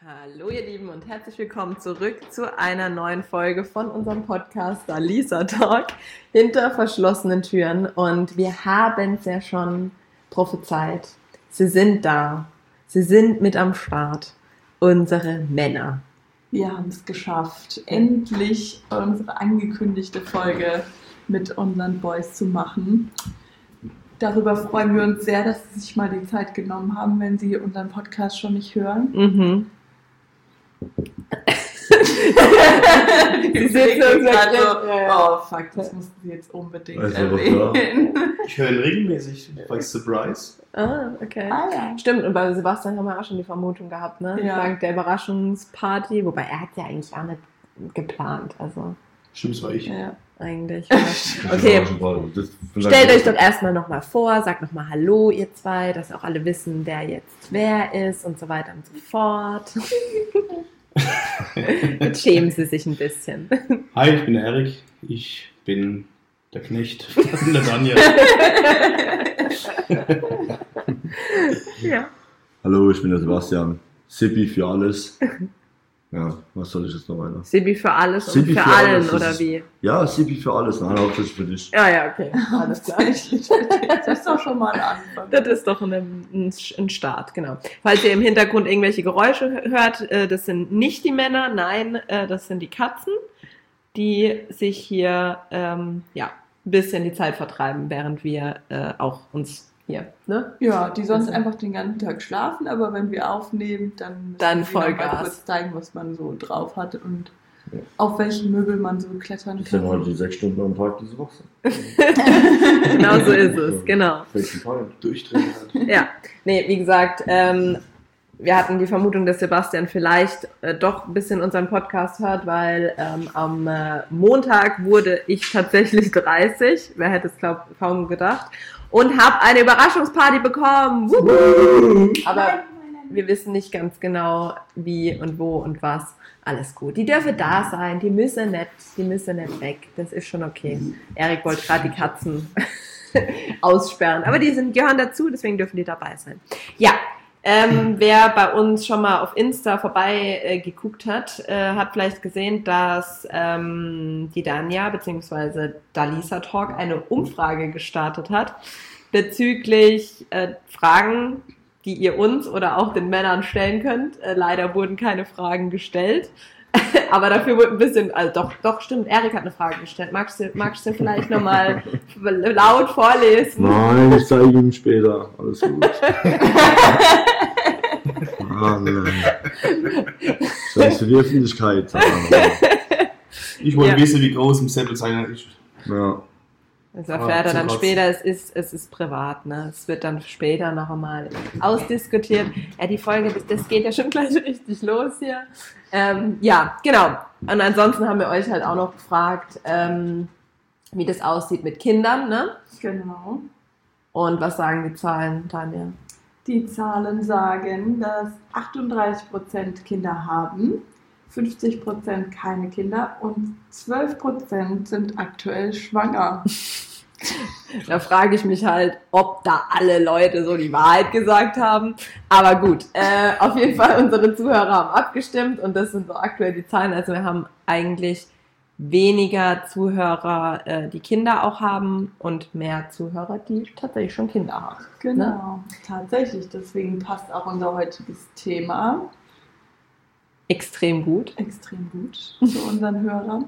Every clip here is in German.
Hallo ihr Lieben und herzlich willkommen zurück zu einer neuen Folge von unserem Podcast Dalisa Talk hinter verschlossenen Türen. Und wir haben es ja schon prophezeit. Sie sind da. Sie sind mit am Start. Unsere Männer. Wir haben es geschafft, endlich unsere angekündigte Folge mit unseren Boys zu machen. Darüber freuen wir uns sehr, dass sie sich mal die Zeit genommen haben, wenn sie unseren Podcast schon nicht hören. Sie sitzen uns gerade so, oh fuck, das mussten sie jetzt unbedingt erwähnen. Ich höre ihn regelmäßig bei Surprise. Ah, okay. Ja. Stimmt, und bei Sebastian haben wir auch schon die Vermutung gehabt, ne? Ja. Dank der Überraschungsparty, wobei er hat ja eigentlich auch nicht geplant, also Stimmt, das war ich. Ja. eigentlich. Okay, stellt euch doch erstmal nochmal vor, sagt nochmal Hallo ihr zwei, dass auch alle wissen, wer jetzt wer ist und so weiter und so fort. Jetzt schämen sie sich ein bisschen. Hi, ich bin der Erik. Ich bin der Knecht von der Tanja. Ja. Hallo, ich bin der Sebastian. Sippi für alles. Ja, was soll ich jetzt noch weiter? Sibi für alles und Sippi für für allen, alles, das oder ist- wie? Ja, Sippi für alles. Nein, hauptsächlich für dich. Ja, okay, alles klar. Das ist doch schon mal ein Anfang. Das ist doch ein Start, genau. Falls ihr im Hintergrund irgendwelche Geräusche hört, das sind nicht die Männer, nein, das sind die Katzen, die sich hier ein bisschen die Zeit vertreiben, während wir auch uns hier, ne? Ja, die sonst einfach den ganzen Tag schlafen, aber wenn wir aufnehmen, dann Dann müssen wir noch Vollgas. mal kurz zeigen, was man so drauf hat und auf welchen Möbel man so klettern Das sind halt kann. die 6 Stunden am Tag, die sie wach sind. Genau so ist es, genau. Durchdrehen halt. Ja, nee, wie gesagt, wir hatten die Vermutung, dass Sebastian vielleicht doch ein bisschen unseren Podcast hört, weil am Montag wurde ich tatsächlich 30, wer hätte es kaum gedacht, und habe eine Überraschungsparty bekommen. Wuhu! Aber wir wissen nicht ganz genau, wie und wo und was. Alles gut. Die dürfen da sein, die müssen nicht weg. Das ist schon okay. Erik wollte gerade die Katzen aussperren, aber die gehören dazu, deswegen dürfen die dabei sein. Ja. Wer bei uns schon mal auf Insta vorbei geguckt hat, hat vielleicht gesehen, dass die Danja bzw. Dalisa Talk eine Umfrage gestartet hat bezüglich Fragen, die ihr uns oder auch den Männern stellen könnt. Leider wurden keine Fragen gestellt, aber dafür wurde ein bisschen, also doch stimmt, Erik hat eine Frage gestellt. Magst du vielleicht nochmal laut vorlesen? Nein, ich zeige ihm später. Alles gut. Nein. Das ist für die Öffentlichkeit. Ich wollte Ja. wissen, wie groß im Zettel sein ist. Ja. Das erfährt er dann trotzdem. später, es ist privat, ne? Es wird dann später noch einmal ausdiskutiert. Ja, die Folge, das geht ja schon gleich richtig los hier. Ja, genau. Und ansonsten haben wir euch halt auch noch gefragt, wie das aussieht mit Kindern, ne? Genau. Und was sagen die Zahlen, Tanja? Die Zahlen sagen, dass 38% Kinder haben, 50% keine Kinder und 12% sind aktuell schwanger. Da frage ich mich halt, ob da alle Leute so die Wahrheit gesagt haben. Aber gut, auf jeden Fall unsere Zuhörer haben abgestimmt und das sind so aktuell die Zahlen. Also wir haben eigentlich weniger Zuhörer, die Kinder auch haben und mehr Zuhörer, die tatsächlich schon Kinder haben. Genau, tatsächlich. Deswegen passt auch unser heutiges Thema Extrem gut. extrem gut zu unseren Hörern.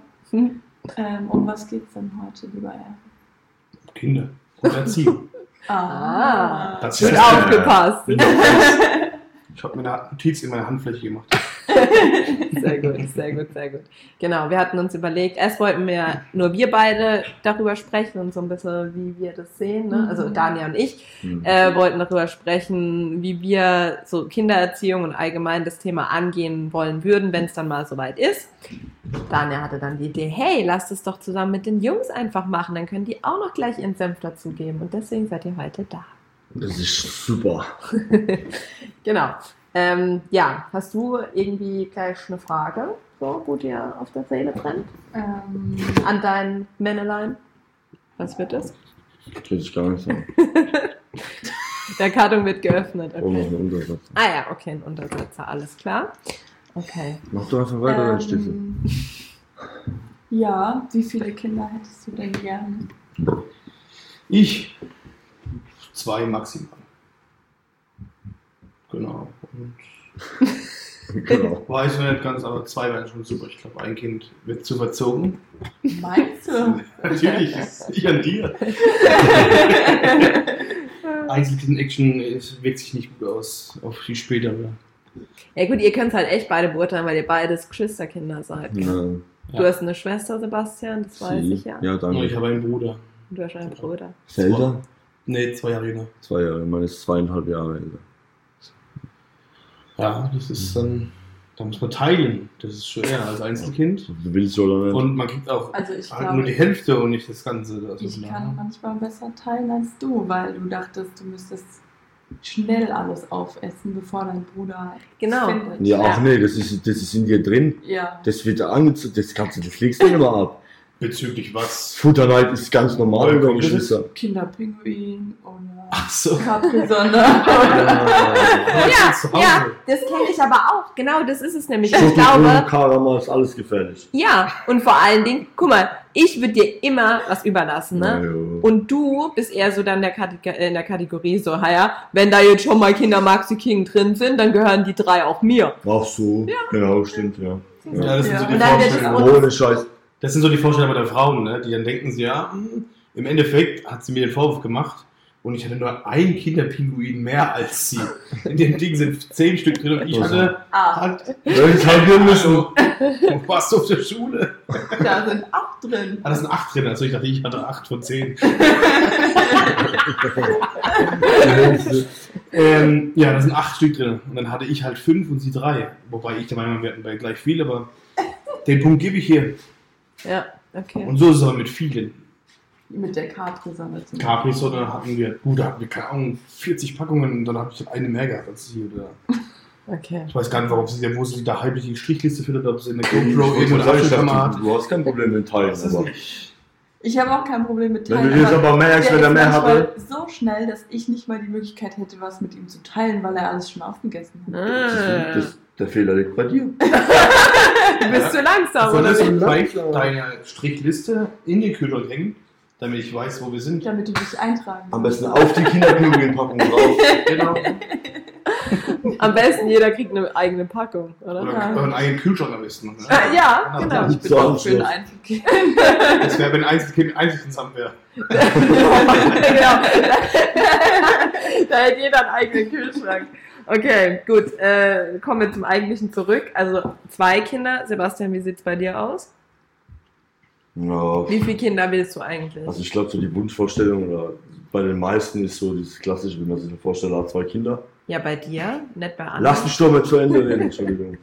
Um was geht es denn heute, lieber Herr? Kinder und Erziehung. Ah. Das Gut ist, aufgepasst. Ich habe mir eine Notiz in meiner Handfläche gemacht. Sehr gut, sehr gut, sehr gut. Genau, wir hatten uns überlegt, erst wollten nur wir beide darüber sprechen und so ein bisschen, wie wir das sehen, ne? Also Dania und ich wollten darüber sprechen, wie wir so Kindererziehung und allgemein das Thema angehen wollen würden, wenn es dann mal soweit ist. Dania hatte dann die Idee, hey, lasst es doch zusammen mit den Jungs einfach machen, dann können die auch noch gleich ihren Senf dazugeben und deswegen seid ihr heute da. Das ist super. Genau. Ja, hast du irgendwie gleich eine Frage, so, wo dir auf der Seele brennt? An dein Männelein? Was wird das? Das will ich gar nicht sagen. Der Karton wird geöffnet. Oh, noch Okay. ein Untersatz. Ah ja, okay, ein Untersetzer, alles klar. Okay. Mach doch einfach weiter, dann steht sie. Ja, wie viele Kinder hättest du denn gerne? Ich 2 maximal. Genau. Und Genau. weiß noch nicht ganz, aber 2 wären schon super. Ich glaube, ein Kind wird zu verzogen. Meinst du? Natürlich, ist nicht an dir. Einzelkind-Action wirkt sich nicht gut aus auf die spätere. Ja gut, ihr könnt es halt echt beide beurteilen, weil ihr beides Geschwisterkinder seid. Ja. Du hast eine Schwester, Sebastian, das weiß ich ja. Ja, Und danke. ich habe einen Bruder. Und du hast einen Bruder. Ist er älter? Nee, 2 Jahre jünger. 2 Jahre, meine ist 2,5 Jahre älter. Ja, das ist dann, da muss man teilen. Das ist schwer als Einzelkind. Du willst oder nicht? Und man kriegt auch Also ich halt glaube, nur die Hälfte und nicht das Ganze. Also ich kann manchmal besser teilen als du, weil du dachtest, du müsstest schnell alles aufessen, bevor dein Bruder Genau. findet. Ja, ach nee, das ist in dir drin. Ja. Das wird angezogen, das legst du nicht mehr ab. Bezüglich was? Futterneid ist ganz normal bei Geschwistern. Kinderpinguin oder Ach so. Capri-Sonne. Ja, das kenne ich aber auch. Genau, das ist es nämlich. Ich Schokokronen, glaube, Karamell ist alles gefährlich. ja, und vor allen Dingen, guck mal, ich würde dir immer was überlassen, ne? Ja. Und du bist eher so dann in der Kategorie so, ja, wenn da jetzt schon mal Kinder Maxi King drin sind, dann gehören die 3 auch mir. Ach so, genau, stimmt, ja. Ja, das sind so Ja. die Und dann wird es Vorstellungen. Ohne Scheiß. Das sind so die Vorstellungen der Frauen, ne? Die dann denken sie, ja, im Endeffekt hat sie mir den Vorwurf gemacht und ich hatte nur ein Kinderpinguin mehr als sie. In dem Ding sind 10 Stück drin und ich hatte halt, Welches halbieren müssen? wo warst du auf der Schule? Da sind 8 drin. Ah, da sind 8 drin, also ich dachte, ich hatte 8 von 10. Ja, da sind 8 Stück drin und dann hatte ich halt 5 und sie 3. Wobei ich der Meinung bin, wir hatten bei gleich viel, aber den Punkt gebe ich hier. Ja, okay. Und so ist es aber mit vielen. Mit der Capri-Sonne zum Capri-Sonne hatten wir, da hatten wir, keine Ahnung, 40 Packungen und dann habe ich eine mehr gehabt als sie. Oder Okay. ich weiß gar nicht, wo sie da halblich die Strichliste findet, ob sie in der Du GoPro irgendwo eine Apfelkammer hat. hast kein Problem mit Teilen. Das ist Aber nicht. Ich habe auch kein Problem mit wenn Teilen. du jetzt aber merkst, wenn der er ist mehr manchmal hatte, so schnell, dass ich nicht mal die Möglichkeit hätte, was mit ihm zu teilen, weil er alles schon aufgegessen hat. der Fehler liegt bei dir. Du bist zu langsam, Soll oder das wie? vielleicht deine Strichliste in den Kühlschrank hängen, damit ich weiß, wo wir sind? Damit du dich eintragen Am kannst. besten auf die Kinderpinguin-Packung drauf. Genau. Am besten jeder kriegt eine eigene Packung, oder? Oder Ja. einen eigenen Kühlschrank am besten. Ne? Ja, genau. Ich bin So auch für ein Anschluss. Einzelkind. Das wäre, wenn Einzelkind zusammen wäre. Genau. Da hat jeder einen eigenen Kühlschrank. Okay, gut. Kommen wir zum Eigentlichen zurück. Also 2 Kinder. Sebastian, wie sieht's bei dir aus? Ja, Wie viele Kinder willst du eigentlich? also ich glaube, so die Wunschvorstellung oder bei den meisten ist so dieses klassische, wenn man sich vorstellt, hat 2 Kinder. Ja, bei dir, nicht bei anderen. Lass mich doch mal zu Ende reden, Entschuldigung.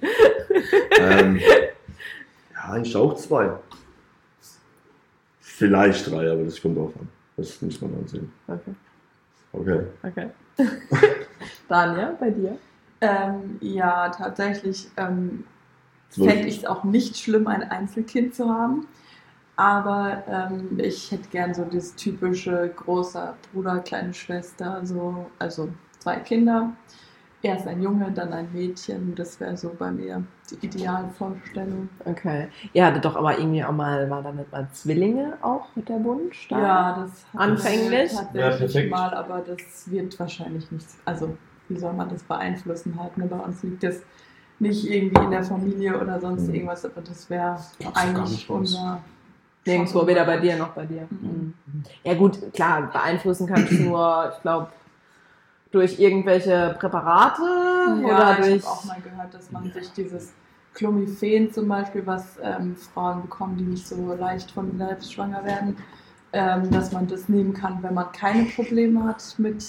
Ja, eigentlich auch 2. Vielleicht 3, aber das kommt drauf an. Das muss man dann sehen. Okay, Okay. okay. Daniel, bei dir? Ja, tatsächlich 12. fände ich es auch nicht schlimm, ein Einzelkind zu haben. Aber ich hätte gern so das typische großer Bruder, kleine Schwester, so, also 2 Kinder. Erst ein Junge, dann ein Mädchen. Das wäre so bei mir die Idealvorstellung. Okay. Ihr hattet doch aber irgendwie auch mal, war da nicht mal Zwillinge auch mit der Wunsch? Da? Ja, das hat Anfänglich? Ja, tatsächlich perfekt. mal, aber das wird wahrscheinlich nichts. Also, wie soll man das beeinflussen halt? Ne? Bei uns liegt das nicht irgendwie in der Familie oder sonst irgendwas, aber das wäre Gab's gar eigentlich nicht bei uns. unser. Nirgendwo, weder bei dir noch bei dir. Mhm. Ja gut, klar, beeinflussen kannst du nur, ich glaube, durch irgendwelche Präparate Ja, oder ich durch... habe auch mal gehört, dass man sich dieses Clomiphen zum Beispiel, was Frauen bekommen, die nicht so leicht von selbst schwanger werden, dass man das nehmen kann, wenn man keine Probleme hat mit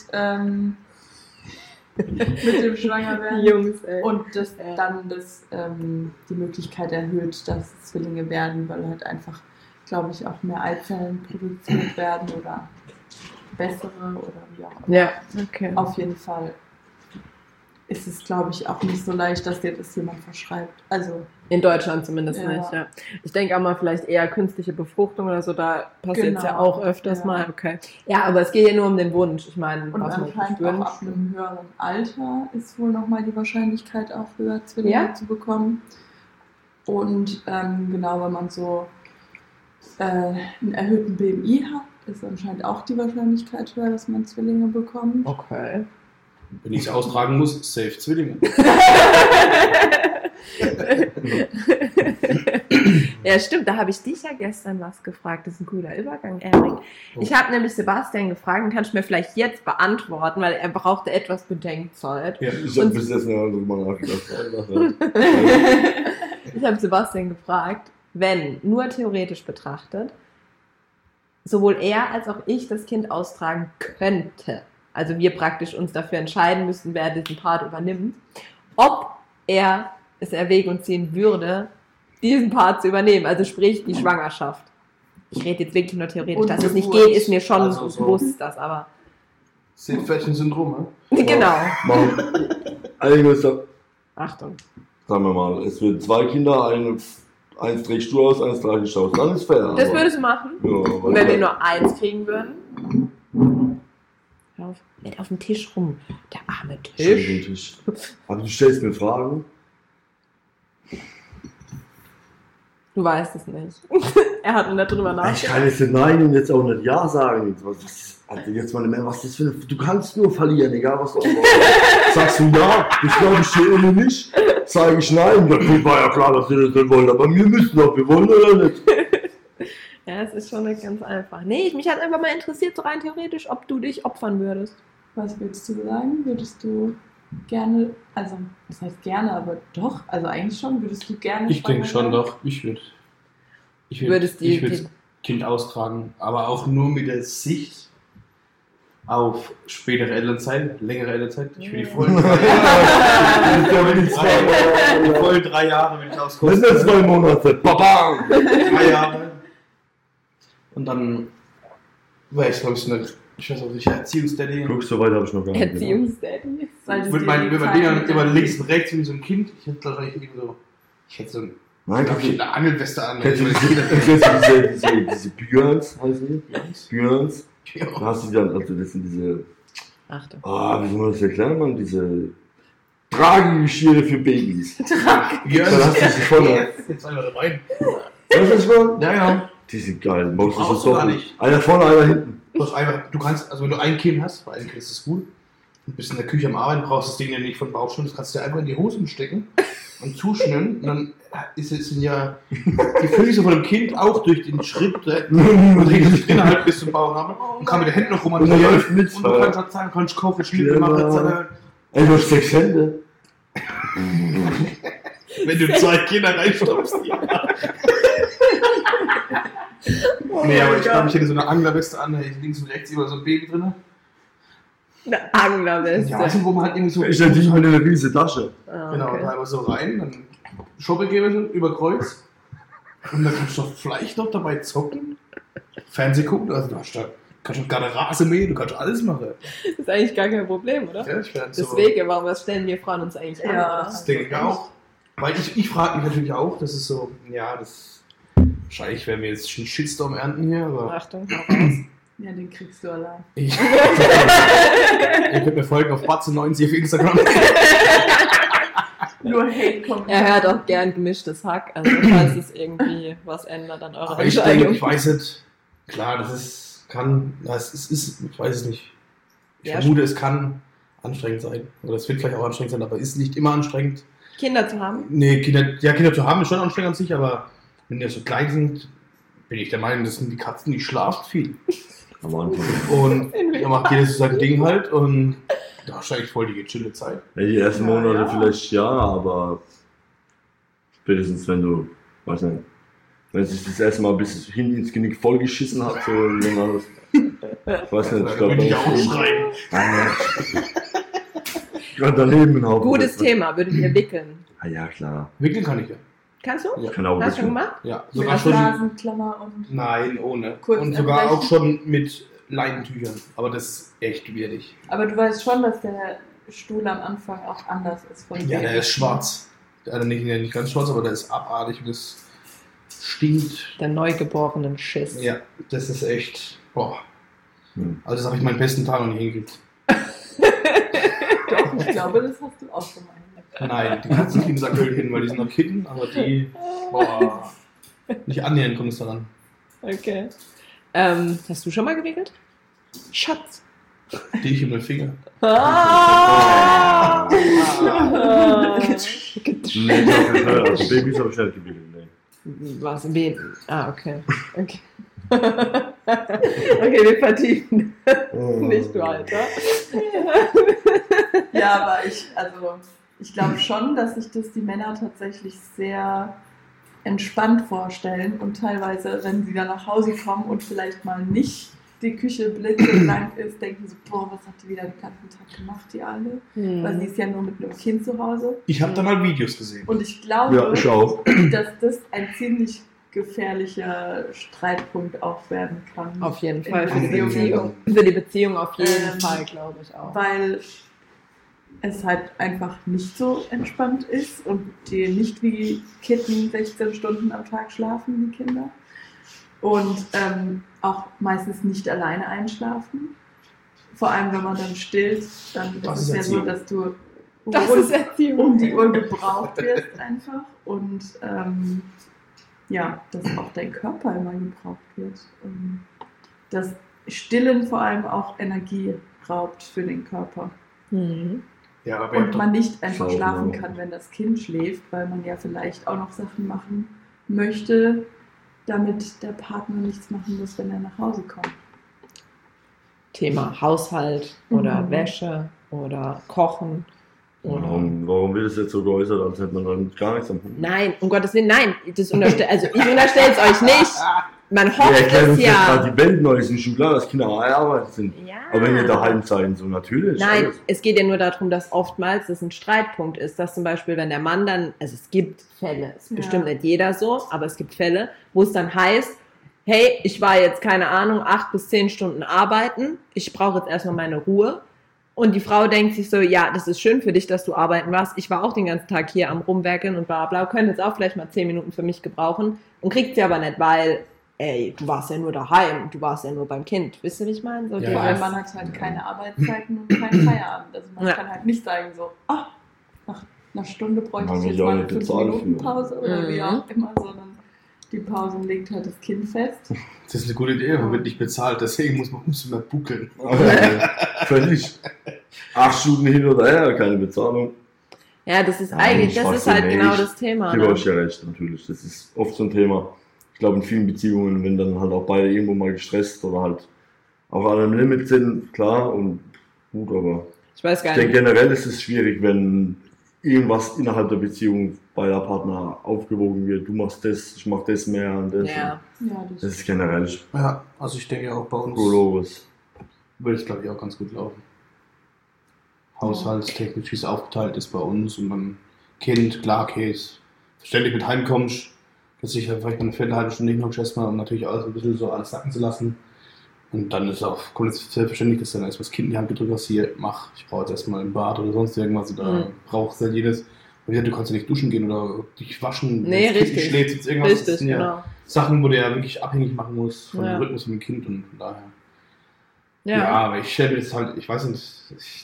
dem Schwangerwerden. Jungs, ey. Und das Ja. dann die Möglichkeit erhöht, dass es Zwillinge werden, weil halt einfach, glaube ich, auch mehr Eizellen produziert werden oder bessere oder wie auch immer. Ja, okay. Auf jeden Fall ist es, glaube ich, auch nicht so leicht, dass dir das jemand verschreibt. Also in Deutschland zumindest ja. nicht, ja. Ich denke auch mal vielleicht eher künstliche Befruchtung oder so, da passiert es ja auch öfters mal. Okay. Ja, aber es geht ja nur um den Wunsch. Ich meine, und was man anscheinend wünscht. auch ab einem höheren Alter ist wohl nochmal die Wahrscheinlichkeit auch höher, Zwillinge zu bekommen. Und genau, wenn man so einen erhöhten BMI hat, ist anscheinend auch die Wahrscheinlichkeit höher, dass man Zwillinge bekommt. Okay. Wenn ich es austragen muss, safe Zwillinge. Ja, stimmt, da habe ich dich ja gestern was gefragt. Das ist ein cooler Übergang, Erik. Ich habe nämlich Sebastian gefragt, und kannst du mir vielleicht jetzt beantworten, weil er brauchte etwas Bedenkzeit. Ja, ich habe bis jetzt noch drüber nachgedacht. Ich habe Sebastian gefragt, wenn, nur theoretisch betrachtet, sowohl er als auch ich das Kind austragen könnte, also wir praktisch uns dafür entscheiden müssten, wer diesen Part übernimmt, ob er es erwägen ziehen würde, diesen Part zu übernehmen, also sprich die Schwangerschaft. Ich rede jetzt wirklich nur theoretisch, dass es nicht geht, ist mir schon bewusst, das aber... Seepferdchen-Syndrom, ne? Genau. Achtung. Sagen wir mal, es wird 2 Kinder, eins trägst du aus, eins trage ich aus. Dann ist fair. Das würdest du machen? Ja, und wenn wir nur 1 kriegen würden? Nicht auf dem Tisch rum. Der arme Tisch. Aber du stellst mir Fragen. Du weißt es nicht. Er hat nur darüber nachgedacht. Ich kann jetzt nicht Nein und jetzt auch nicht Ja sagen. Jetzt mal was ist das für eine... Du kannst nur verlieren, egal was du auch sagst du ja, ich glaube ich dir oder nicht. Sage ich nein. Das war ja klar, dass wir das nicht wollen. Aber wir müssen doch, wir wollen oder nicht. Ja, es ist schon nicht ganz einfach. Nee, mich hat einfach mal interessiert, so rein theoretisch, ob du dich opfern würdest. Was würdest du sagen? Würdest du gerne, also das heißt gerne, aber doch, also eigentlich schon, würdest du gerne... Ich denke schon doch, ich würde das Kind austragen, aber auch nur mit der Sicht auf spätere Elternzeit, längere Elternzeit. Ich will die vollen 3 Jahre. Die vollen 3 Jahre will ich auskosten. Das sind 2 Monate. Babam! 3 Jahre. Und dann war ich, glaube ich weiß auch nicht, Erziehungsdaddy. Guck, so weit habe ich noch gar nicht. Erziehungsdaddy? Wenn man den immer links und rechts wie so ein Kind, ich hätte wahrscheinlich so, Nein, eine Angelweste an. Kennst du diese Björns, heißen die? Björns? Ja. Da hast du dann, also das sind diese, Achtung. wie soll man das erklären, man? Diese Tragegeschirre für Babys. Ja, dann hast du sie voll. Jetzt einmal dabei. Weißt du das schon? Ja. Die sind geil. Brauchst du Brauchst so du gar nicht. Einer vorne, einer hinten. Du kannst, also wenn du ein Kind hast, bei einem Kind ist das gut, und bist in der Küche am Arbeiten, brauchst das Ding ja nicht von Bauchschirm, das kannst du dir einfach in die Hosen stecken und zuschnüren, und dann sind ja die Füße von dem Kind auch durch den Schritt und sich drin halt bis zum Bauch haben und kann mit den Händen noch rumhantieren und du kannst halt sagen, kannst kochen, Schnitte machen, Ey, du hast 6 Hände. wenn du 2 Kinder reinstopfst, ja. Nee, aber ich glaube, ich hätte so eine Anglerweste an, da hätte ich links und rechts immer so ein Baby drin. Eine Anglerweste. Ja, weißt du, wo man halt irgendwie so... Ich hätte nicht mit einer riesen Tasche. Genau, da einfach so rein, dann Shoppinggeber über Kreuz. Und dann kannst du doch vielleicht noch dabei zocken. Fernsehen gucken, also du kannst schon gerade Rasen mähen, du kannst alles machen. Das ist eigentlich gar kein Problem, oder? Ja, ich werde so. Deswegen, warum stellen wir Frauen uns eigentlich an? Ja, Das denke ich auch. Weil ich frage mich natürlich auch, das ist so, ja, wahrscheinlich werden wir jetzt einen Shitstorm ernten hier, aber... Achtung, hau raus. Ja, den kriegst du allein. Ihr könnt mir folgen auf Batze90 auf Instagram. Nur Hate kommt. Er hört auch gern gemischtes Hack, also falls es irgendwie was ändert an eurer Aber ich Entscheidung. denke, ich weiß nicht, klar, ich weiß es nicht. Ich vermute, es kann anstrengend sein. Oder es wird vielleicht auch anstrengend sein, aber es ist nicht immer anstrengend. Kinder zu haben? Nee, Kinder zu haben ist schon anstrengend an sich, aber wenn die so klein sind, bin ich der Meinung, das sind die Katzen, die schlafen viel. Am Anfang. Und da macht jeder so sein Ding halt und da ist eigentlich voll die gechillte Zeit. Ja, die ersten Monate Ja. vielleicht ja, aber spätestens wenn du, weiß nicht, wenn sich das erste Mal bis hin ins Genick vollgeschissen hat, so dann alles. Ich weiß nicht, ich Da glaube, würde ich auch schreien. gerade daneben im Haupt. Gutes Thema, würdet ihr wickeln? Ah ja, klar. Wickeln kann ich ja. Kannst du? Ja. Ich kann auch Hast du wickeln. gemacht? Ja, Mit sogar schon. Nasenklammer und... Nein, ohne. Kurz Und sogar erbrechen. auch schon mit Leinentüchern. Aber das ist echt schwierig. Aber du weißt schon, dass der Stuhl am Anfang auch anders ist von Ja, der ist schwarz. Also nicht ganz schwarz, aber der ist abartig und das stinkt. Der neugeborenen Schiss. Ja, das ist echt. Boah. Also das habe ich meinen besten Tag noch nicht hingekriegt. Doch, ich glaube, das hast du auch schon mal hingekriegt. Nein, die Katzenkitten sagt hin, weil die sind noch Kitten, aber die. Boah. Nicht annähernd kommt es daran. Okay. Hast du schon mal gewickelt? Schatz. Die ich in meinen Finger. Ah! Nee, also Babys habe ich nicht gewickelt, nee. Was? Wen? Ah, okay. Okay, wir vertiefen. Nicht du, Alter. Ja, aber ich glaube schon, dass sich das die Männer tatsächlich sehr entspannt vorstellen und teilweise, wenn sie dann nach Hause kommen und vielleicht mal nicht die Küche blitzeblank ist, denken sie, boah, was hat die wieder den ganzen Tag gemacht, die alle? Weil sie ist ja nur mit einem Kind zu Hause. Ich habe da mal Videos gesehen. Und ich glaube, Ja, ich auch. dass das ein ziemlich gefährlicher Streitpunkt auch werden kann. Auf jeden Fall. Für In die Beziehung. Für die Beziehung auf jeden Fall, glaube ich auch. Weil es halt einfach nicht so entspannt ist und die nicht wie Kitten 16 Stunden am Tag schlafen, die Kinder. Und auch meistens nicht alleine einschlafen. Vor allem, wenn man dann stillt, dann ist es ja so, dass du um die Uhr gebraucht wirst einfach. Und dass auch dein Körper immer gebraucht wird. Das Stillen vor allem auch Energie raubt für den Körper. Mhm. Ja, aber Und man nicht einfach schlafen kann, wenn das Kind schläft, weil man ja vielleicht auch noch Sachen machen möchte, damit der Partner nichts machen muss, wenn er nach Hause kommt. Thema Haushalt oder Wäsche oder Kochen. Oder Warum wird es jetzt so geäußert, als hätte man dann gar nichts am Hut? Nein, um Gottes Willen, nein. Ich unterstelle es euch nicht. Man hofft Wir erklären es uns jetzt gerade ja. die Welt neu, ist nicht schon klar, dass Kinder arbeitet sind. Ja. Aber wenn ihr daheim seid, so natürlich. Nein, alles. es geht ja nur darum, dass oftmals das ein Streitpunkt ist, dass zum Beispiel, wenn der Mann dann, also es gibt Fälle, es ist bestimmt nicht jeder so, aber es gibt Fälle, wo es dann heißt, hey, ich war jetzt, keine Ahnung, 8 bis 10 Stunden arbeiten, ich brauche jetzt erstmal meine Ruhe. Und die Frau denkt sich so, ja, das ist schön für dich, dass du arbeiten warst, ich war auch den ganzen Tag hier am Rumwerkeln und bla bla, könnte jetzt auch vielleicht mal 10 Minuten für mich gebrauchen und kriegt sie aber nicht, weil ey, du warst ja nur daheim, du warst ja nur beim Kind. Wisst ihr, wie ich meine? So, Ja, Vor allem man hat halt keine Arbeitszeiten und keinen Feierabend. Also man kann halt nicht sagen so, nach einer Stunde bräuchte ich jetzt mal eine 5-Minuten-Pause oder wie auch immer, sondern die Pause legt halt das Kind fest. Das ist eine gute Idee, man wird nicht bezahlt, deswegen muss man umso mehr buckeln. Völlig. 8 Stunden hin oder her, keine Bezahlung. Ja, das ist eigentlich, das ist halt genau das Thema. Du hast ja recht, natürlich. Das ist oft so ein Thema. Ich glaube, in vielen Beziehungen, wenn dann halt auch beide irgendwo mal gestresst oder halt auch an einem Limit sind, klar und gut, aber ich weiß gar ich denke nicht. generell ist es schwierig, wenn irgendwas innerhalb der Beziehung beider Partner aufgewogen wird. Du machst das, ich mach das mehr und das. Ja. Das ist generell Ja, also ich denke auch bei uns Psychologisch. würde es, glaube ich, auch ganz gut laufen. Haushaltstechnisch, wie es aufgeteilt ist bei uns und dann Kind, klar, Käse, ständig mit heimkommst, dass ich vielleicht eine Viertelhalbe Stunde nicht noch erstmal, um natürlich alles ein bisschen so alles sacken zu lassen. Und dann ist auch komplett selbstverständlich, dass dann erstmal das Kind in die Hand gedrückt hast, hier, mach, ich brauche jetzt erstmal ein Bad oder sonst irgendwas oder brauchst halt jedes. Du kannst ja nicht duschen gehen oder dich waschen, Nee, wenn das Kind richtig. schläft, jetzt irgendwas. Richtig, Das sind ja genau. Sachen, wo du ja wirklich abhängig machen musst von Ja. dem Rhythmus von dem Kind und von daher. Ja. Ja, aber ich stelle mir das halt, ich weiß nicht,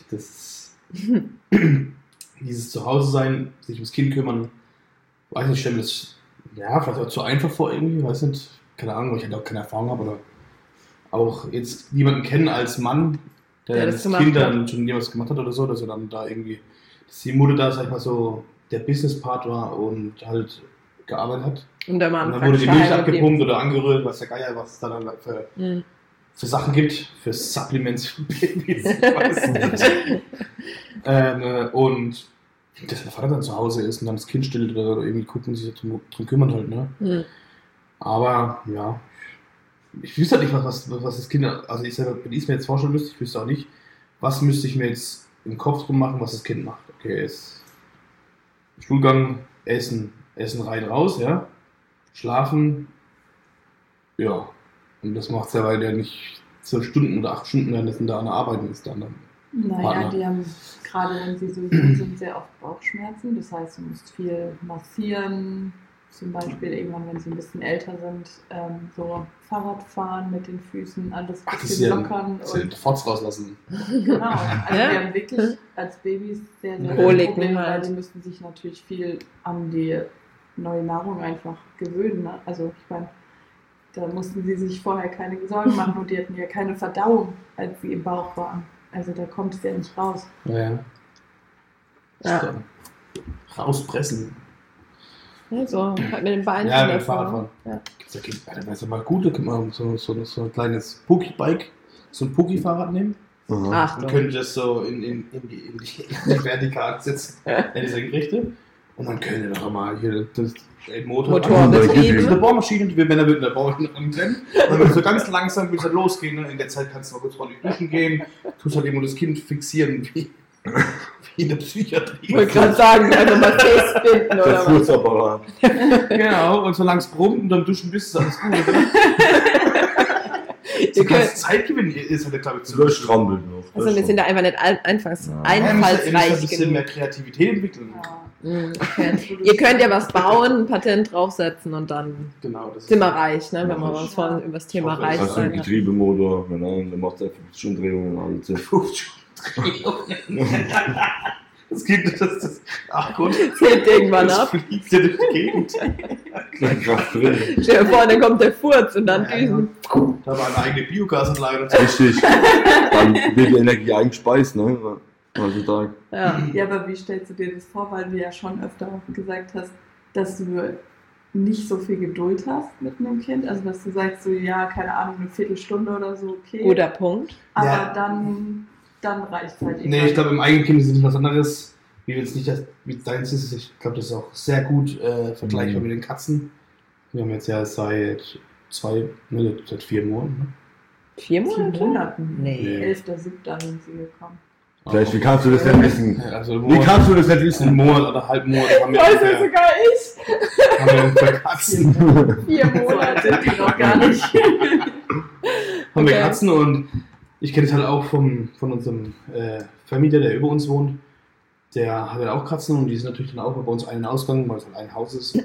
dieses Zuhause sein, sich ums Kind kümmern, weiß nicht, ich stelle mir das, ja, vielleicht auch zu einfach vor irgendwie, weiß nicht, keine Ahnung, weil ich halt auch keine Erfahrung habe oder auch jetzt jemanden kennen als Mann, der das das gemacht Kind hat. dann schon jemals gemacht hat oder so, dass er dann da irgendwie, dass die Mutter da, sag ich mal so, der Business-Part war und halt gearbeitet hat. Und der Mann Und dann wurde die Milch praktisch abgepumpt oder angerührt, weiß der Geier, was es da dann für Mhm. Sachen gibt, für Supplements für Babys, ich weiß nicht. Und dass der Vater dann zu Hause ist und dann das Kind stillt oder irgendwie gucken, sich drum kümmern halt, ne? Mhm. Aber, ja, ich wüsste halt nicht, was das Kind, also ich selber, wenn ich es mir jetzt vorstellen müsste, ich wüsste auch nicht, was müsste ich mir jetzt im Kopf drum machen, was das Kind macht. Okay, jetzt Stuhlgang, Essen rein, raus, ja, schlafen, ja. Und das macht es ja, weil der nicht 12 Stunden oder 8 Stunden währenddessen da an der Arbeiten ist dann. Naja, Partner. die haben, gerade wenn sie so jung sind, sehr oft Bauchschmerzen. Das heißt, du musst viel massieren. Zum Beispiel irgendwann, wenn sie ein bisschen älter sind, so Fahrrad fahren mit den Füßen, alles ein bisschen lockern. Das ist ja Fotz rauslassen. Genau. Also wir haben wirklich als Babys sehr, sehr Koliken viele Probleme, halt. weil die müssen sich natürlich viel an die neue Nahrung einfach gewöhnen. Ne? Also ich meine, da mussten sie sich vorher keine Sorgen machen und die hatten ja keine Verdauung, als sie im Bauch waren. Also da kommt es ja nicht raus. Ja. Ja. Rauspressen. So, halt mit den Beinen. Ja, mit dem Fahrradfahren. Ja. Da wäre es mal gut, da könnte man so ein kleines Pookie-Bike, so ein Pookie-Fahrrad nehmen. Aha. Ach, Und könnte das so in die Vertikal setzen, in die Senkrechte. Und man könnte doch mal hier den Motorbetrieb. eine Bohrmaschine, die Männer würden da Bohren anklemmen. Und dann wird so ganz langsam wird es halt losgehen. Ne? In der Zeit kannst du mal kurz ordentlich duschen gehen. Tust halt eben das Kind fixieren, wie in der Psychiatrie. Ich wollte gerade sagen, einfach mal festbinden Der oder was. Furzapparat. Genau, und solange es brummt und dann duschen bist, ist alles gut. So Ihr kannst könnt, Zeit gewinnen, ist halt, glaube ich, zu Das strampelt noch. also wir sind da einfach nicht einfach ein einfallsreich bisschen mehr genug. Kreativität entwickeln. Okay. Ihr könnt ja was bauen, ein Patent draufsetzen und dann Genau, das sind wir reich, ne? Wenn wir uns vorhin über das Thema Ich hoffe, reich Hast du einen sein. Getriebemotor, genau, der macht einfach schon Drehungen und alles. Das geht, das, ach gut. Zählt irgendwann Das ab. fliegt ja durch die Gegend. Gleich Kraft drin. Stell dir vor, dann kommt der Furz und dann düsen. Da war eine eigene Biogasanlage und so. Richtig. Dann wird die Energie eingespeist, ne? Heutzutage. Ja. Ja, aber wie stellst du dir das vor, weil du ja schon öfter gesagt hast, dass du nicht so viel Geduld hast mit einem Kind? Also dass du sagst so, ja, keine Ahnung, eine Viertelstunde oder so, okay. Guter Punkt. Aber Ja. dann reicht es halt Nee, ich glaube, im eigenen Kind ist es nicht was anderes. Wie jetzt nicht das, wie deins ist. Ich glaube, das ist auch sehr gut vergleichbar mit den Katzen. Wir haben jetzt ja seit 4 Monaten. Ne? 4 4 Monate? Monaten. Nee. 11.7. sind sie gekommen. Vielleicht, wie kannst du das denn wissen? Also Wie kannst du das nicht einen wissen? Monat oder halben Monat haben wir, Das ist sogar ich. haben wir für Katzen. 4 So alt Monate. sind die noch gar nicht. Haben wir Okay. Katzen und ich kenne es halt auch von unserem Vermieter, der über uns wohnt. Der hat ja auch Katzen und die sind natürlich dann auch bei uns einen Ausgang, weil es halt ein Haus ist.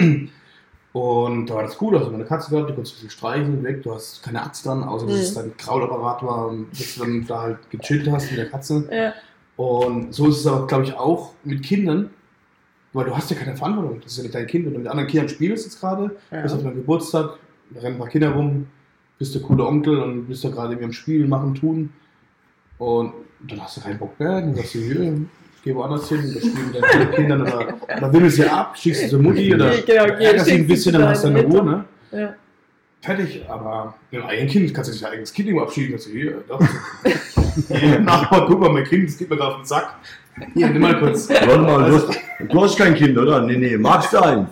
Und da war das cool, also wenn eine Katze gehabt, du konntest ein bisschen streicheln, weg, du hast keine Axt dran, außer dass es dein Kraulapparat war und dass du dann da halt gechillt hast mit der Katze. Ja. Und so ist es aber, glaube ich, auch mit Kindern, weil du hast ja keine Verantwortung, das ist ja nicht dein Kind. Wenn du mit anderen Kindern spielst jetzt gerade, bist auf deinem Geburtstag, da rennen ein paar Kinder rum, bist der coole Onkel und bist da gerade irgendwie am Spielen, machen, tun. Und dann hast du keinen Bock mehr, dann sagst du, hier, geh woanders hin, das spielen mit deinen Kindern oder wimmelst sie ab, schickst sie zur Mutti oder Genau, ärgerst sie ein bisschen, dann hast du deine Ruhe, ne? Ja. Fertig, aber mit einem eigenen Kind kannst du nicht dein eigenes Kind irgendwo abschieben, kannst du hier, doch. Hier, Nachbar, guck mal, mein Kind, das geht mir gerade auf den Sack. Hier, nimm mal kurz. Warte mal, du hast kein Kind, oder? Nee, magst du eins?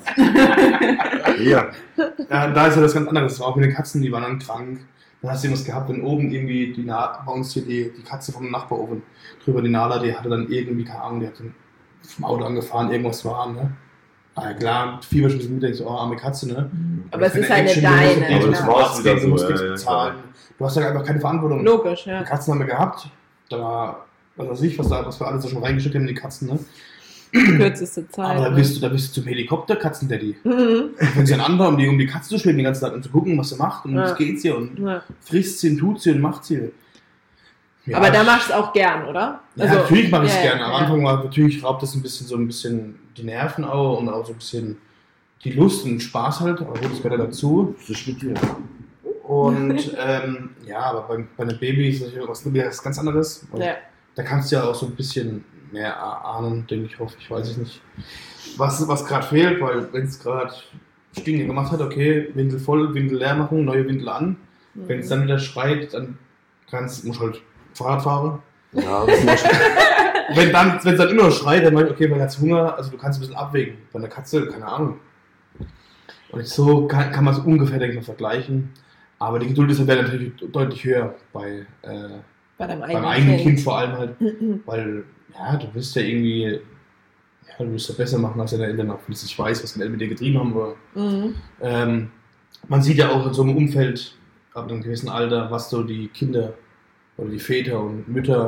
Ja. Ja, da ist ja das ganz anderes. Das war auch mit den Katzen, die waren dann krank. Dann hast du was gehabt, wenn oben irgendwie bei uns hier die Katze vom Nachbarofen drüber, die Nala, die hatte dann irgendwie, keine Ahnung, die hat dann vom Auto angefahren, irgendwas war, ne? Ah, ja, klar, Fieber schon mit, denkst du, oh, arme Katze, ne? Aber es Keine ist eine Action, deine. du musst Aber das zum war's Arzt wieder gehen, du so, musst ja, nichts ja, bezahlen. Du hast ja einfach keine Verantwortung. Logisch, ja. Die Katzen haben wir gehabt. Da war, was weiß ich, was wir alles da schon reingeschickt haben in die Katzen, ne? Kürzeste Zeit. Aber da ne? bist du zum Helikopter-Katzen-Daddy. Mhm. Wenn sie an andere, um die Katze zu schwimmen, den ganzen Tag und zu gucken, was sie macht und Ja. was geht sie und Ja. frisst sie und tut sie und macht sie. Ja, Aber da machst du es auch gern, oder? ja, natürlich mache ich es ja, gerne. ja, Am ja. Anfang war natürlich raubt das so ein bisschen die Nerven auch und auch so ein bisschen die Lust und Spaß halt, aber gut, das gehört ja dazu. Das ist mit dir. Und ja, aber bei einem Baby ist das wieder was ganz anderes. Und Ja. da kannst du ja auch so ein bisschen mehr ahnen, denke ich, hoffe ich, weiß ich nicht, was gerade fehlt, weil wenn es gerade Stinke gemacht hat, okay, Windel voll, Windel leer machen, neue Windel an. Wenn es dann wieder schreit, dann musst du halt Fahrrad fahren. Ja, das ist Wenn es dann immer schreit, dann meine ich, okay, man hat Hunger, also du kannst ein bisschen abwägen. Bei einer Katze, keine Ahnung. Und so kann man es ungefähr, denke ich mal, vergleichen. Aber die Geduld ist ja natürlich deutlich höher bei Bei deinem beim eigenen Kind vor allem halt. Weil, ja, du willst ja irgendwie, ja, du willst ja besser machen als deine Eltern, auch wenn ich nicht weiß, was deine Eltern mit dir getrieben haben. Aber, Mhm. man sieht ja auch in so einem Umfeld, ab einem gewissen Alter, was so die Kinder oder die Väter und Mütter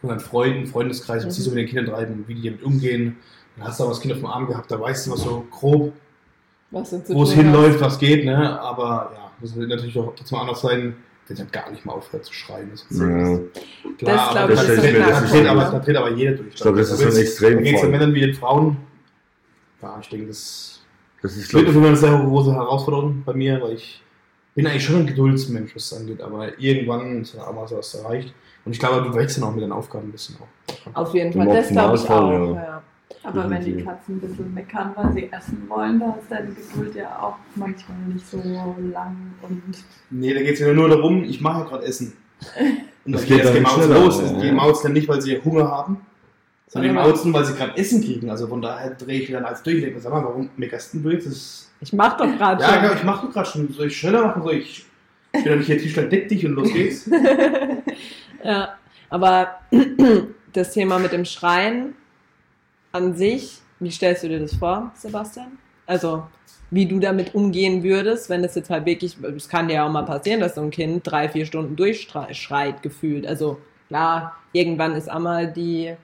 unseren Freunden, Freundeskreis, was die so mit den Kindern treiben, wie die damit umgehen. Dann hast du auch das Kind auf dem Arm gehabt, da weißt du was so grob, wo es hinläuft, was geht, ne? Aber ja, das wird natürlich auch trotzdem anders sein, wenn sie halt gar nicht mal aufhört zu schreien. Das ist klar, aber da dreht aber jeder durch. Ich glaube, das ist so ein extrem. Da geht es den Männern wie den Frauen. Ja, ich denke, das wird auf jeden Fall eine sehr große Herausforderung bei mir, weil ich bin eigentlich schon ein Geduldsmensch, was das angeht, aber irgendwann ist dann auch mal so was erreicht. Und ich glaube, du wächst dann auch mit deinen Aufgaben ein bisschen auch. Auf jeden Fall, das glaube ich auch. Ja. Aber wenn die Katzen ein bisschen meckern, weil sie essen wollen, da ist deine Geduld ja auch manchmal nicht so lang. Nee, da geht es ja nur darum, ich mache ja gerade Essen. Und das geht dann die Maus los. Ja. Die Maus dann nicht, weil sie Hunger haben, sondern die Mauzen, weil sie gerade Essen kriegen. Also von daher drehe ich dann als durch. Ich denke, sag mal, warum meckerst du jetzt? Ich mach doch gerade schon. Ja, ich mach doch gerade schon. Soll ich schneller machen? Ich bin doch nicht hier Tischler, deck dich und los geht's. Ja, aber das Thema mit dem Schreien an sich, wie stellst du dir das vor, Sebastian? Also, wie du damit umgehen würdest, wenn das jetzt halt wirklich, es kann dir ja auch mal passieren, dass so ein Kind 3-4 Stunden durchschreit gefühlt. Also, klar, irgendwann ist einmal die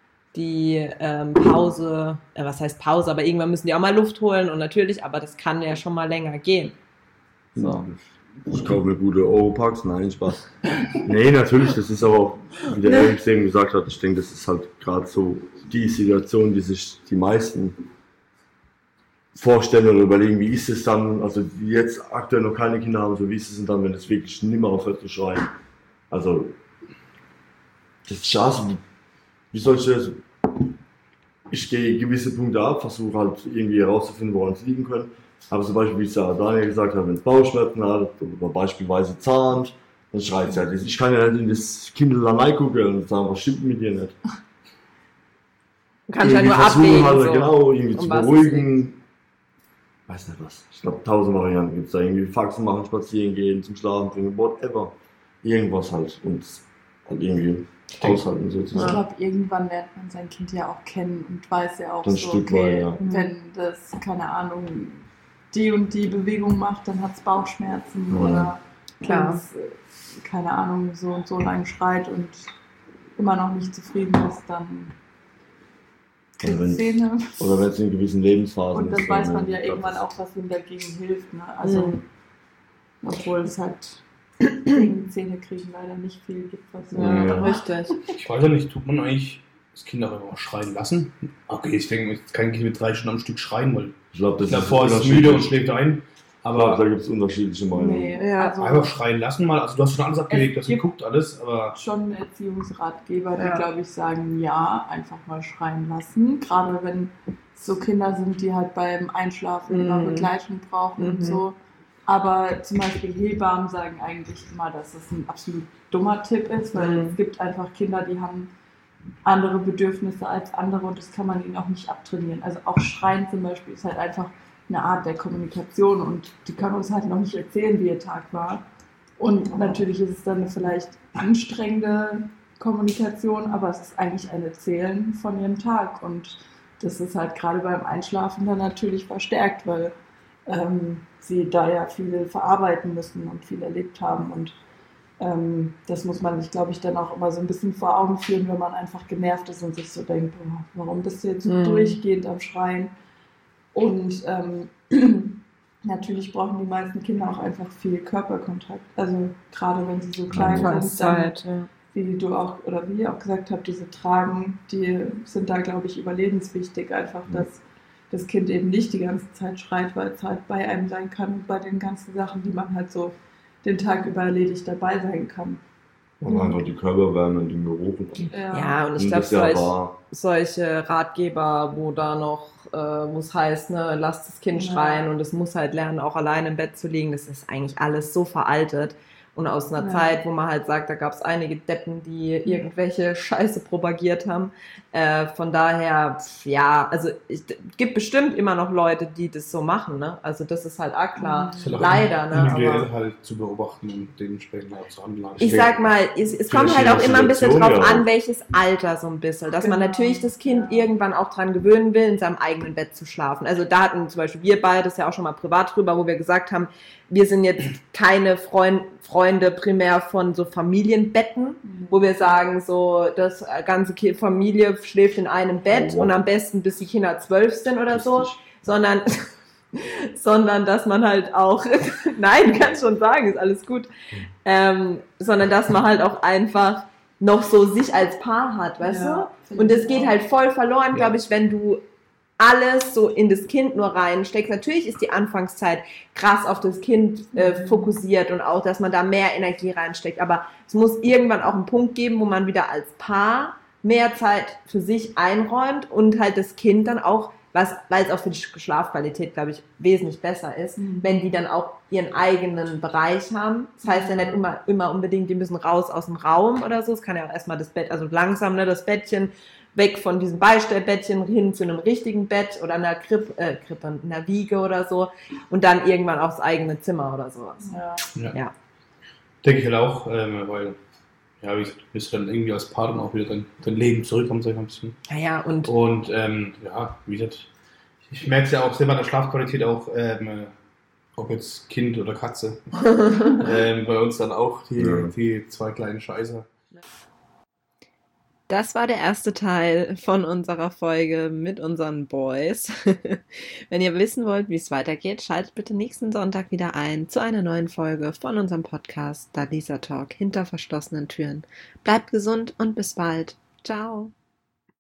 Pause, was heißt Pause, aber irgendwann müssen die auch mal Luft holen und natürlich, aber das kann ja schon mal länger gehen. So. Ich kaufe mir gute Oropax, nein, Spaß. Nee, natürlich, das ist aber auch, wie der Alex eben gesagt hat, ich denke, das ist halt gerade so die Situation, die sich die meisten vorstellen oder überlegen, wie ist es dann, also die jetzt aktuell noch keine Kinder haben, so wie ist es denn dann, wenn es wirklich nicht mehr aufhört zu schreien. Also, das ist schade, wie soll ich das, ich gehe gewisse Punkte ab, versuche halt irgendwie herauszufinden, woran es liegen könnte. Aber zum Beispiel, wie es ja Daniel gesagt hat, wenn es Bauchschmerzen hat oder beispielsweise zahnt, dann schreit es ja. Ich kann ja nicht in das Kinderlein reingucken und sagen, was stimmt mit dir nicht. Du kannst ja nur abwägen. Halt, so. Genau, irgendwie zu beruhigen. Weiß nicht was. Ich glaube, 1000 Varianten gibt es da. Irgendwie Faxen machen, spazieren gehen, zum Schlafen bringen, whatever. Irgendwas halt. Und halt irgendwie aushalten sozusagen. Ich glaube, irgendwann lernt man sein Kind ja auch kennen und weiß ja auch ein so, Stück okay, weit, ja. wenn das, keine Ahnung, die und die Bewegung macht, dann hat es Bauchschmerzen oder wenn es, keine Ahnung, so und so lang schreit und immer noch nicht zufrieden ist, dann kriegt es Zähne. Oder wenn es in gewissen Lebensphasen ist. Und dann weiß man ja irgendwann auch, was ihm dagegen hilft. Ne? Also, obwohl es halt gegen Zähne kriegen leider nicht viel gibt. Was richtig. Ich weiß ja nicht, tut man eigentlich das Kind auch immer schreien lassen? Okay, ich denke, jetzt kein Kind mit 3 Stunden am Stück schreien, weil ich glaube, davor ist es müde und schläft ein. Aber da gibt es unterschiedliche Meinungen. Nee, also einfach schreien lassen mal. Also du hast schon alles abgelegt, das geguckt alles, aber schon Erziehungsratgeber, die glaube ich sagen, ja, einfach mal schreien lassen. Gerade wenn es so Kinder sind, die halt beim Einschlafen immer Begleitung brauchen und so. Aber zum Beispiel Hebammen sagen eigentlich immer, dass es ein absolut dummer Tipp ist, weil es gibt einfach Kinder, die haben andere Bedürfnisse als andere und das kann man ihnen auch nicht abtrainieren. Also auch Schreien zum Beispiel ist halt einfach eine Art der Kommunikation und die können uns halt noch nicht erzählen, wie ihr Tag war. Und natürlich ist es dann eine vielleicht anstrengende Kommunikation, aber es ist eigentlich ein Erzählen von ihrem Tag und das ist halt gerade beim Einschlafen dann natürlich verstärkt, weil sie da ja viel verarbeiten müssen und viel erlebt haben und das muss man sich, glaube ich, dann auch immer so ein bisschen vor Augen führen, wenn man einfach genervt ist und sich so denkt, boah, warum bist du jetzt so durchgehend am Schreien? Und natürlich brauchen die meisten Kinder auch einfach viel Körperkontakt. Also gerade wenn sie so klein sind, dann, wie du auch oder wie ihr auch gesagt habt, diese Tragen, die sind da, glaube ich, überlebenswichtig. Einfach, dass das Kind eben nicht die ganze Zeit schreit, weil es halt bei einem sein kann und bei den ganzen Sachen, die man halt so den Tag über erledigt dabei sein kann. Und einfach die Körperwärme und den Geruch. Ja, und ich glaube, solche Ratgeber, wo da noch, wo es heißt, ne, lasst das Kind schreien und es muss halt lernen, auch alleine im Bett zu liegen, das ist eigentlich alles so veraltet. Und aus einer Zeit, wo man halt sagt, da gab es einige Deppen, die irgendwelche Scheiße propagiert haben. Von daher, ja, also es gibt bestimmt immer noch Leute, die das so machen, ne? Also das ist halt auch klar. Leider, ne? Individuell halt zu beobachten und dementsprechend auch zu handeln. Ich sag mal, es kommt halt auch immer ein bisschen drauf an, welches Alter so ein bisschen. Dass man natürlich das Kind irgendwann auch dran gewöhnen will, in seinem eigenen Bett zu schlafen. Also da hatten zum Beispiel wir beide das ja auch schon mal privat drüber, wo wir gesagt haben, wir sind jetzt keine Freunde Freunde primär von so Familienbetten, wo wir sagen, so das ganze Familie schläft in einem Bett und am besten bis die Kinder 12 sind oder so, sondern dass man halt auch, nein, kann schon sagen, ist alles gut, sondern dass man halt auch einfach noch so sich als Paar hat, weißt du? Und das geht halt voll verloren, glaube ich, wenn du alles so in das Kind nur reinsteckst. Natürlich ist die Anfangszeit krass auf das Kind fokussiert und auch, dass man da mehr Energie reinsteckt, aber es muss irgendwann auch einen Punkt geben, wo man wieder als Paar mehr Zeit für sich einräumt und halt das Kind dann auch, weil es auch für die Schlafqualität, glaube ich, wesentlich besser ist, wenn die dann auch ihren eigenen Bereich haben. Das heißt ja nicht immer unbedingt, die müssen raus aus dem Raum oder so. Es kann ja auch erstmal das Bett, also langsam, ne, das Bettchen weg von diesem Beistellbettchen hin zu einem richtigen Bett oder einer Krippe, einer Wiege oder so und dann irgendwann aufs eigene Zimmer oder sowas. Ja. Denke ich halt auch, weil ja, wie gesagt, du bist dann irgendwie als Paar dann auch wieder dein Leben zurückkommen, sag ich mal ein bisschen. Ja, und ja, wie gesagt, ich merke es ja auch selber an der Schlafqualität auch, ob jetzt Kind oder Katze. Bei uns dann auch die zwei kleinen Scheiße. Das war der erste Teil von unserer Folge mit unseren Boys. Wenn ihr wissen wollt, wie es weitergeht, schaltet bitte nächsten Sonntag wieder ein zu einer neuen Folge von unserem Podcast Dalisa Talk hinter verschlossenen Türen. Bleibt gesund und bis bald. Ciao.